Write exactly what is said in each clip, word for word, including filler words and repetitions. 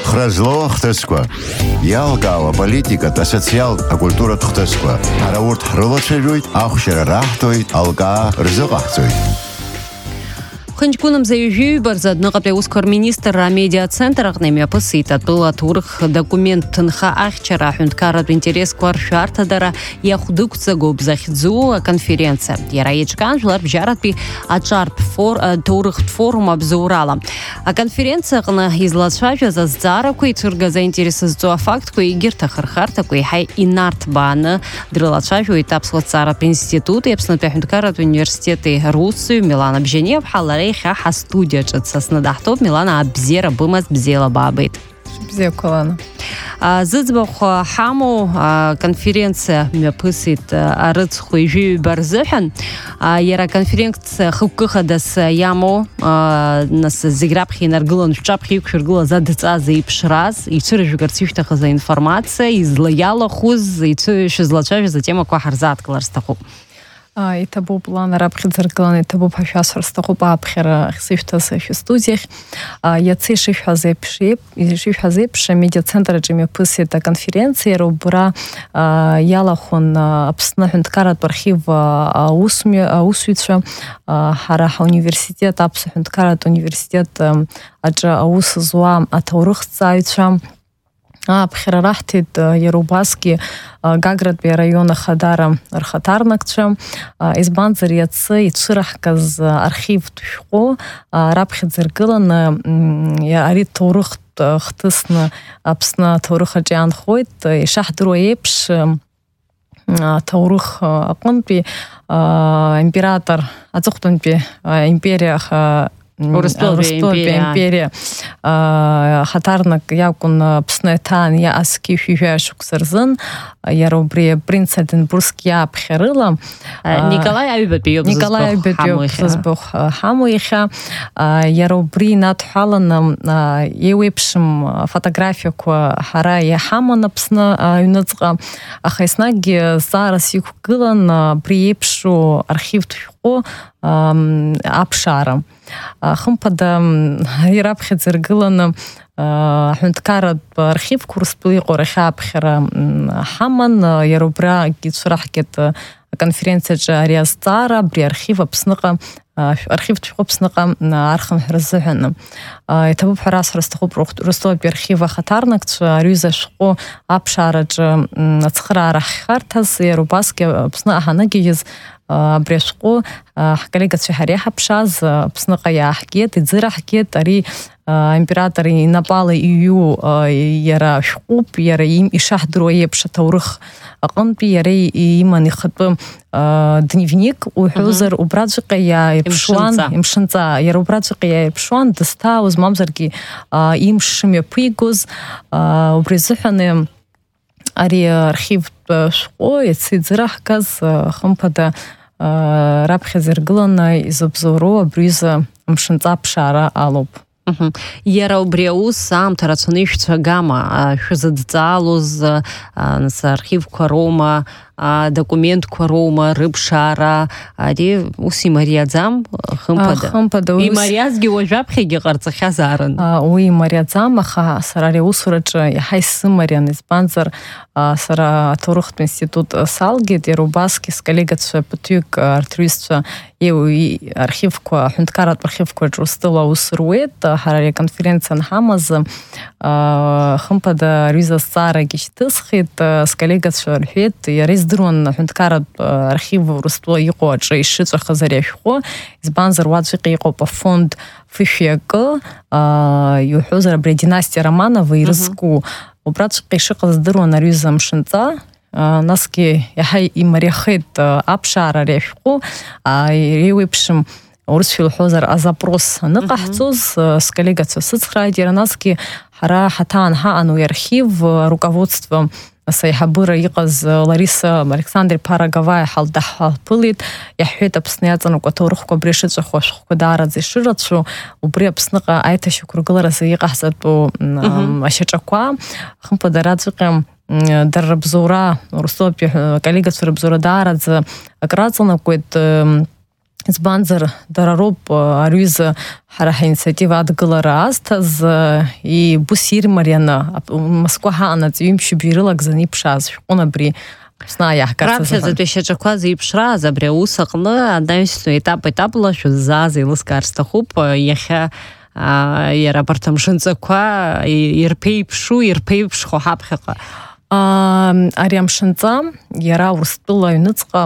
Хразло хтесква. Ялгава политика та социал а культура хтесква. Араурт хролочерует, ахшера рахтоит, алга рзогахтоит. Хынчкуным заезжаю барзадны қаплеускор министр медиа-центр ағнеме пысыйт атыл атурых документ тынха ахчара хүнткарат интерес квар шартадара яхудукца гоб захидзу конференция. Яраечкан жылар бжаратпи ачарп фор турых форум обзорала. А конференция гна излачажа за зара кой цурга заинтересозу факт кой гирта хархарта кой хай инарт баны дрылачажу этап соцара институт епсна пяхунткарат университеты Русию Милана Бженев халаре ха студия чатсасна дахтоп Милана абзера бымас бзела бабыт. Бзе колана. Зыцбах хаму конференция мепысит арыцхуйжи барзыхан. Яра конференция хукыха дас яму нас зиграбхи наргылан шчапхи кшыргыла задыца за ипшраз и цыры жугарцюхтаха за информация излаяла хуз и цыры шизлачажи за тема квахарзат кларстаху. Это был план рабхи зеркалан, это был пошас растаху бабхера хсифтас в студиях. Я циши хазепши, циши хазепши медиа-центр джими пыси это конференция рубра ялахон абснахунткарат архив аусми аусвича хараха университет абснахунткарат университет аджа аус зуам атаурухцайчам. А пхерарахтит Ярубаски Гаградби района Хадара Архатарнакча из Банзариацы и Цирахказ архив Тушко Рабхит Зергылан Ари Таурух Хтысна Апсна Тауруха Джиан Хойт и Шахдруа Епш Таурух Аконпи император Ацухтунпи империя Ростове империя хатарнак якун пснетан я аски хюшук сарзын я рубри принц Эдинбургский абхерыла Николай Айбетбиев Николай Айбетбиев збох хамуиха я рубри натхалан евепшим фотографию ко хара я хамана псна юнацга ахайснаги зараз юкгылан приепшу архив тхо апшара хымпада ирабхит зергылан хүнткарат архив курс были қораха абхера хаман ярубра гитсурахкет конференция джариастара бри архива псныка архив тхопсныка архам хразыхана это был раз растохоп ростов архива хатарнакч рюза шко апшара дж ацхра рахартас ярубаски псна ханагиз Брешко коллега Цвихареха Пшаз псныка я хкет и дзыра хкет ари император и напала ию яра шкуп яра им и шахдро епша таурых аканпи яра и иман ихатбы дневник у хузар у браджика я пшуан имшинца яра у браджика я пшуан доста уз мамзарги им шиме пигуз у брезыханы ари архив шко и цидзырахказ хымпада рабхи зерглана из обзору брюза мшинца пшара алоп. Яра убреус сам тарацунишца гама шизадзалуз нас архив Корома документ Корома рыбшара ари уси мариадзам хымпада и мариазги ожапхи гегарца хазаран уи мариадзам аха сарари усураджа яхайсы мариан из Банзар сара Турухт институт салгет Ярубаски с коллегацию путюк артруиства и архивку хүнткарат архивку джустыла усрует харари конференция хамаз хымпада рюза сара гиштысхит с коллегацию архивет ярис дрон хүнткарат архив рустло иго джа ишица хазаряшхо из Банзар ваджики иго по фонд фишек юхузара бре династия Романова и Рыску убратшики шиqa здырон рюза мшинца наски яхай и маряхет апшара ряшхо ревипшим урсфил хозар а запрос ныкахцуз с коллегацию сыцхрайдера наски хара хатан хаану архив руководством Сайхабыра иqаз Лариса Александре Параговая халдаха пылит яхет апснятану которых брешица хошху дарадзе ширацу убри апсныга айта шукругларасы иqahsatу ашачаква хымпадарадзыкам дарабзура рустопи коллега сурабзура дарадзе акрацана кует избанзар дарароуп арҩыза ҳара ҳаинициатива адгылара азҭаз ибусирмар ианы Москва ҳаанаҵ ҩымшьыбжьы ирылагӡаны иԥшааз шәҟәын абри Аԥсны иааҳгарц азыҳәан. Раԥхьаӡатәи ашьаҿақәа зеиԥшрааз абри аус аҟны анаҩстәи етап-етапла шәыззааз еилыскаар сҭахуп, иахьа иара абарҭ амшынҵақәа ирԥеиԥшу, ирԥеиԥшхо ҳаԥхьаҟа. Ари амшынҵа иара Урыстәыла аҩныҵҟа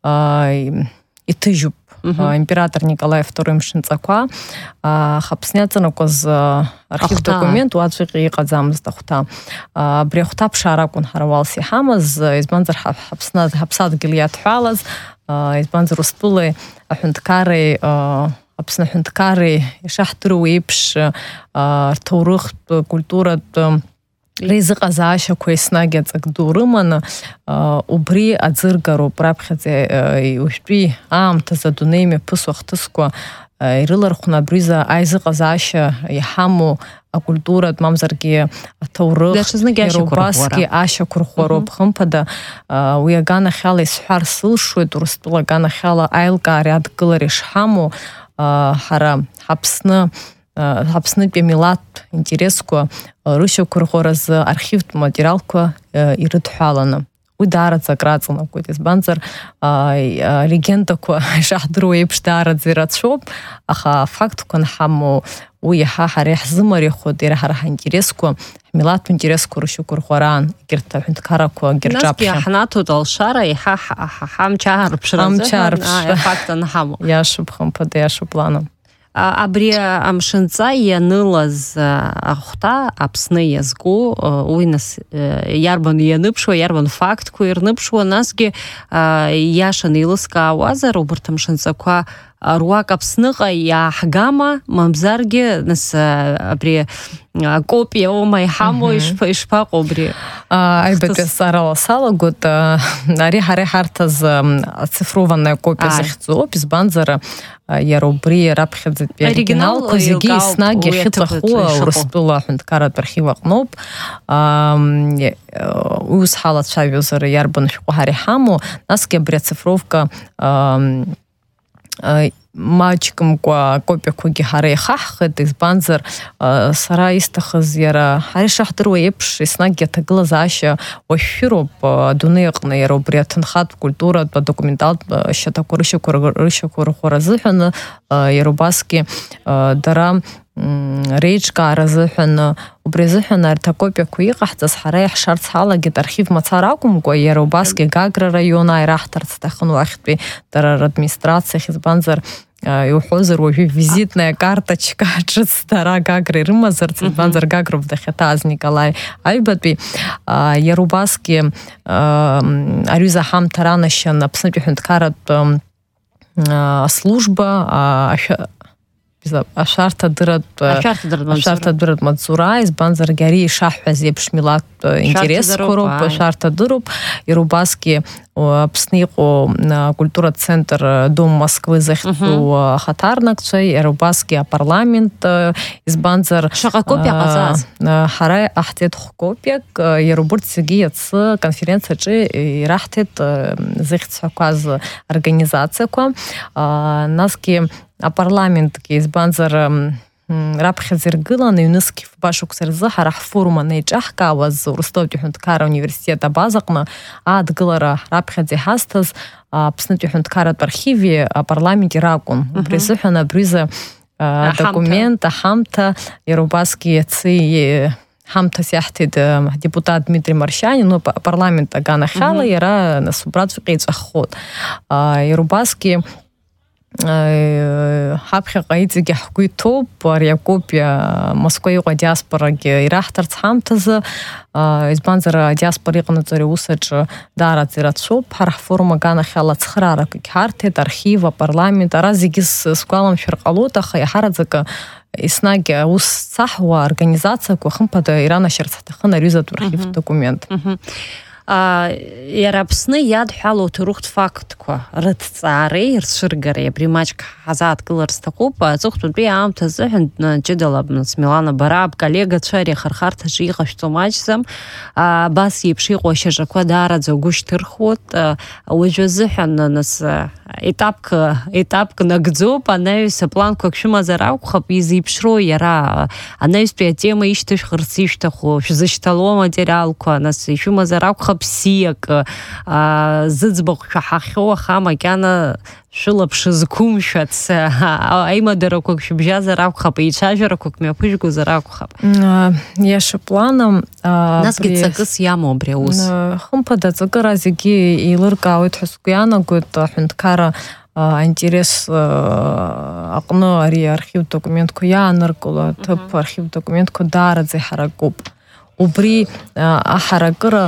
иҭыжьуп. Император Николай второй мшынҵақәа, аха Аԥсны иаҵанакуаз архив документ уаҵәҟьа иҟаӡамызт ахәҭа. Абри ахәҭа ԥшаар акәын ҳара уалс иҳамаз, избанзар ҳаԥсадгьыл иадҳәалаз, избанзар Урыстәылеи аҳәынҭқарреи Аԥсны аҳәынҭқарреи ишаҳдыруа еиԥш рҭоурыхтә, культуратә реизыҟазаашьақәа еснагь аҵак ду рыманы убри аӡыргароуп раԥхьаӡа уажәтәи аамҭазы адунеи мҩаԥысуа ахҭысқәа ирылархәны абриза аизыҟазаашьа иҳамоу акультуратә, мамзаргьы аҭоурых, иара убасгьы ашьақәырӷәӷәароуп. Хымԥада уи аганахьала исҳәар сылшоит, Урыстәыла аганахьала аилкаареи адгылареи шҳамоу ҳара ҳаԥсны Аԥснытәи амилаҭтә интересқәа рышьақәырӷәаразы архивтә материалқәа ирыдҳәаланы. Уи даараӡа акраҵанакуеит, избанзар легендақәа ишаҳдыруа еиԥш даараӡа ирацәоуп, аха афактқәа анҳамоу уи иаҳа ҳара иаҳзымариахоит, иара ҳара ҳаинтересқәа, ҳмилаҭтә интересқәа рышьақәырӷәараан, егьырҭ аҳәынҭқаррақәа егьырҿаԥхьа. Насгьы ҳнаҭоит алшара иаҳа ҳамч аарԥшразы афакт анҳамоу. Иашоуп, хымԥада иашоуп лана. Абри амшынҵа ианылаз ахәҭа Аԥсны иазку, уи нас иарбан ианыԥшуа, иарбан фактқәа ирныԥшуа, насгьы иашаны еилыскаауазар убарҭ амшынҵақәа руак Аԥсныҟа иааҳгама, мамзаргьы нас абри акопиа ома иҳамоу ишԥаҟоу абри? Аҩбатәи азҵаарала салагоит, ари ҳара иҳарҭаз ацифрованная копиа захьӡоуп, избанзар иара убри раԥхьаӡатәи оригиналқәа зегьы еснагь иахьыҵәаху Урыстәыла аҳәынҭқарратә архив аҟноуп. Уи ус ҳалацәажәозар иарбан шәҟәы ҳара иҳамоу, насгьы абри ацифровка маҷкымкәа акопиақәагьы ҳара иахаҳхит, избанзар сара исҭахыз иара ҳара ишаҳдыруа еиԥш еснагь аҭагылазаашьа уашәшәыроуп адунеи аҟны, иара убри аҭынхатә, культуратә, адокументалтә шьаҭақәа рышьақәырӷәӷәара азыҳәаны, иара убасгьы дара реиҿкаара азыҳәаны, убри азыҳәан арҭ акопиақәа иҟаҳҵаз ҳара иаҳшарц ҳалагеит архив мацара акәымкәа, иара убасгьы Гагра раион ааираҳҭарц сҭахын уахьтәи дара радминистрациахь, избанзар иуҳәозар уажәы визитная карточка ҿыц дара Гагра ирымазарц, избанзар Гагроуп дахьаҭааз Николаи Аҩбатәи, иара убасгьы аҩыза аҳамҭа ранашьан Аԥснытәи аҳәынҭқарратә служба ашәарҭадырратә маҵзура, избанзаргьы ари ишаҳҳәаз еиԥш милаҭтә интересқәа роуп, ашәарҭадыруп, иара убасгьы Аԥсны иҟоу акультуратә центр Дом Москвы захьӡу ахаҭарнакцәа, иара убасгьы апарламент, избанзар шаҟа копиа ҟаҵаз? Ҳара иҟаҳҵеит хә-копиак, иара убырҭ зегьы иацы аконференциаҿы ираҳҭеит зыхьӡҳәақәаз организациақәа, насгьы апарламентгьы, избанзар раԥхьаӡа иргыланы ҩнызқь фба шықәса рзы ҳара ҳфорум анеиҿаҳкаауаз Урыстәылатәи аҳәынҭқарра ауниверситет абазаҟны адгылара раԥхьаӡа иҳазҭаз Аԥснытәи аҳәынҭқарратә архиви апарламенти ракәын. Убри азыҳәан абриза адокумент, аҳамҭа, иара убасгьы иацы ҳамҭас иаҳҭеит депутат Дмитрий Маршьанин, апарламент аганахьала иара нас убраҵәҟьа иҵәаххоит. Иара убасгьы ҳаԥхьаҟа иҵегьы ҳгәы иҭоуп ари акопиа Москва иҟоу адиаспорагьы ираҳҭарц ҳамҭазы, избанзар адиаспора иҟанаҵо ари аусаҿы даараӡа ирацәоуп, ҳара ҳфорум аганахьала цхыраарақәагьы ҳарҭеит, архив, апарламент, ара зегьы сгәаламшәар ҟалоит, аха иаҳараӡакы еснагь аус зцаҳуа организациақәа хымԥада иранашьарц ҳҭахын аҩызатә архивтә документ. Иара Аԥсны иадҳәалоу ҭоурыхтә фактқәа рыҭҵаареи рцәыргареи абри маҷк ҳазааҭгылар сҭахуп, аҵыхәтәантәи аамҭа азыҳәан ҷыдала Милана бара абколлегацәа ари ахырхарҭаҿы иҟашәҵо маҷӡам, абас еиԥш иҟоу ашьаҿақәа даараӡа угәы шьҭырхуеит, уажәы азыҳәан нас етапк етапк нагӡоуп анаҩс апланқәак шәымазар акәхап изеиԥшроу иара анаҩстәи атема ишьҭышәхырц ишьҭаху шәзышьҭало аматериалқәа нас ишәымазар акәхап бзиак зыӡбахә шәаҳахьоу аха макьана шәылаԥш зқәымшәац аимадарақәак шәыбжьазар акәхап еицәажәарақәак мҩаԥыжәгозар акәхап иаша планом насгьы ҵакыс иамоу абри аус хымԥада аҵакыра зегьы еилыркаауеит ҳәа сгәы иаанагоит аҳәынҭқарра аинтерес аҟны ари архивтә документқәа иааныркыло аҭыԥ архивтә документқәа даараӡа иҳаракуп убри аҳаракыра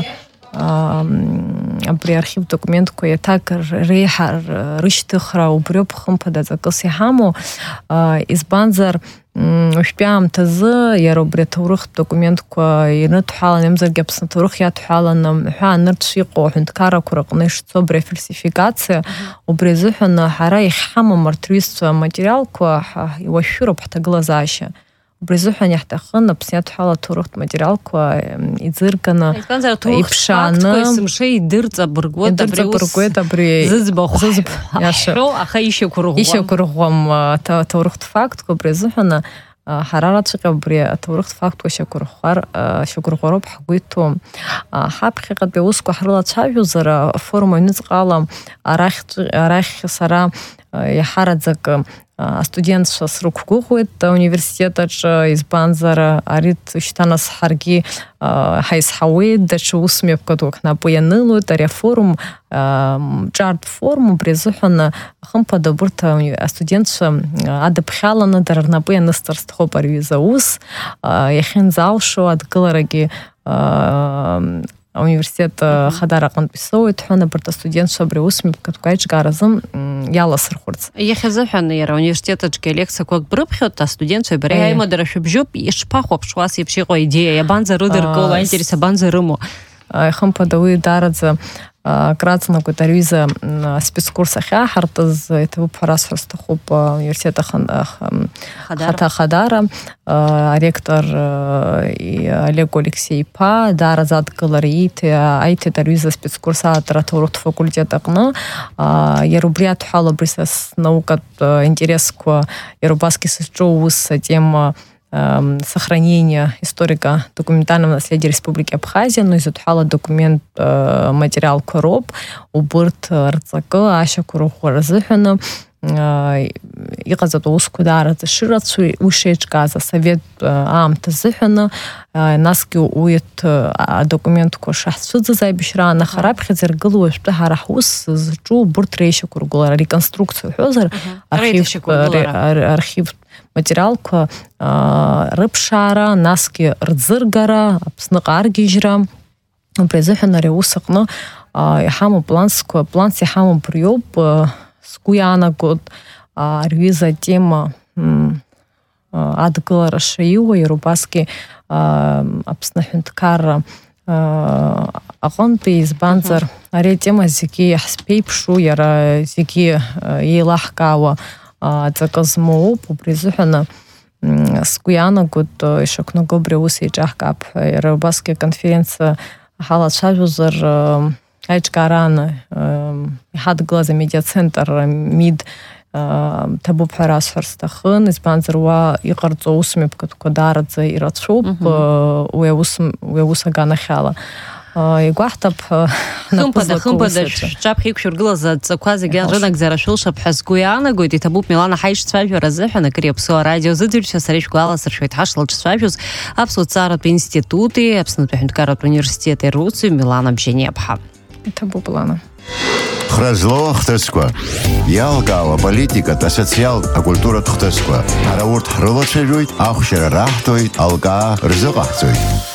абри архивтә документқәа иаҭак реиҳа рышьҭыхра убриоуп хымԥада ҵакыс иҳамоу избанзар уажәтәи аамҭазы иара убри аҭоурыхтә документқәа ирныҭәҳалан иамзаргьы Аԥсны аҭоурых иадҳәаланы ҳәаанырцә иҟоу аҳәынҭқаррақәа рҟны ишцо абри афальсификациа убри азыҳәан ҳара иахьҳамам арҭ рҩызцәа аматериалқәа иуашәшәыроуп ҳҭагылазаашьа убри азыҳәан иаҳҭахын Аԥсны иадҳәалоу аҭоурыхтә материалқәа иӡырганы иԥшааны идырҵабыргуеит абри зыӡбахә аха ишьақәырӷәӷәам ишьақәырӷәӷәам аҭоурыхтә фактқәа убри азыҳәан ҳара рацәаҟьа абри аҭоурыхтә фактқәа шьақәырӷәӷәароуп ҳгәы иҭоу ҳаԥхьаҟатәи аусқәа ҳрылацәажәозар афорум аҩныҵҟала арахь сара иаҳараӡак астудентцәа срықәгәыӷуеит ауниверситетаҿ избанзар ари шьҭа нас ҳаргьы ҳаизҳауеит даҽа усмҩаԥгак дук ҳнапы ианылоит ари афорум ҿартә форум убри азыҳәан хымԥада урҭ астудентцәа адыԥхьаланы дара рнапы ианысҵар сҭахуп ари аҩыза аус иахьынӡалшо адгыларагьы ауниверситет хадара аҟнытә исоуеит ҳәан абарҭ астудентцәа абри аусмҩаԥгатәқәа аиҿкааразы иаласырхәырц иахьазыҳәан иара ауниверситетаҿгьы алекциақәак брыԥхьоит астудентцәа бареи аимадара шәыбжьоуп ишԥахәаԥшуа ас еиԥш иҟоу аидеиа иабанӡа рыдыркыло аинтерес абанӡа рымоу хымԥада уи даараӡа краҵанакуеит аҩыза спецкурс ахьааҳартыз иҭабуп ҳәа расҳәар сҭахуп ауниверситет ахаҭа хадара аректор Олег Алексеи-иԥа даараӡа адкылара аиҭеит аҩыза спецкурс аатра аҭоурыхтә факультет аҟны иара убри адҳәало абри са снаукатә интересқәа иара убасгьы сызҿу ус атема сохранения историко-документального наследия Республики Абхазия, но изотҳәало документ материалқәа роуп убырҭ рҵакы ашьақәырӷәӷәа рзыҳәаны иҟаҵатәу аусқәа даараӡа шырацәоу уи шеиҿкааз асовет аамҭа азыҳәаны насгьы уи адокументқәа шаҳцәыӡыз аибашьраан аха раԥхьаӡа иргылоу уажәтәы ҳара ҳус зҿу убырҭ реишьақәыргылара реконструкциа уҳәозар архивтә материалқәа рыԥшаара насгьы рӡыргара Аԥсныҟа аргьежьра убри азыҳәан ари аус аҟны иҳамоу плансқәа планс иҳамоу убриоуп сгәы иаанагоит арҩыза атема адгылара шаиуа иара убасгьы Аԥсны аҳәынҭқарра аҟынтәи избанзар ари атема зегьы иаҳзԥеиԥшу иара зегьы еилаҳкаауа ҵакы змоуп убри азыҳәан сгәы иаанагоит ишақәнаго абри аус еиҿаҳкаап ҳәа иара убасгьы аконференциа ҳалацәажәозар аиҿкаараан иҳадгылаз амедиацентр МИД ҭабуп ҳәа расҳәар сҭахын избанзар уа иҟарҵо аусмҩаԥгатәқәа даараӡа ирацәоуп уи аус аганахьала игәаҳҭап хымԥада хымԥада шәҿаԥхьа иқәшәыргылаз аҵақәа зегьы рынагӡара шәылшап ҳәа сгәы иаанагоит иҭабуп Милана ҳаиҿцәажәара азыҳәан акыри аԥсуа радио зыӡырҩцәа сара ишәгәаласыршәоит ҳашлаҿцәажәоз аԥсуа ҭҵааратә институти Аԥснытәи аҳәынҭқарратә университет ируцаҩ Милана Бжьаниаԥҳа иҭабуп Лана Хразло хҭысқәа иалкаауа политикатә асоциалтә акультуратә хҭысқәа ҳара урҭ ҳрылацәажәоит, ахәшьара раҳҭоит, алкаа рзыҟаҳҵоит.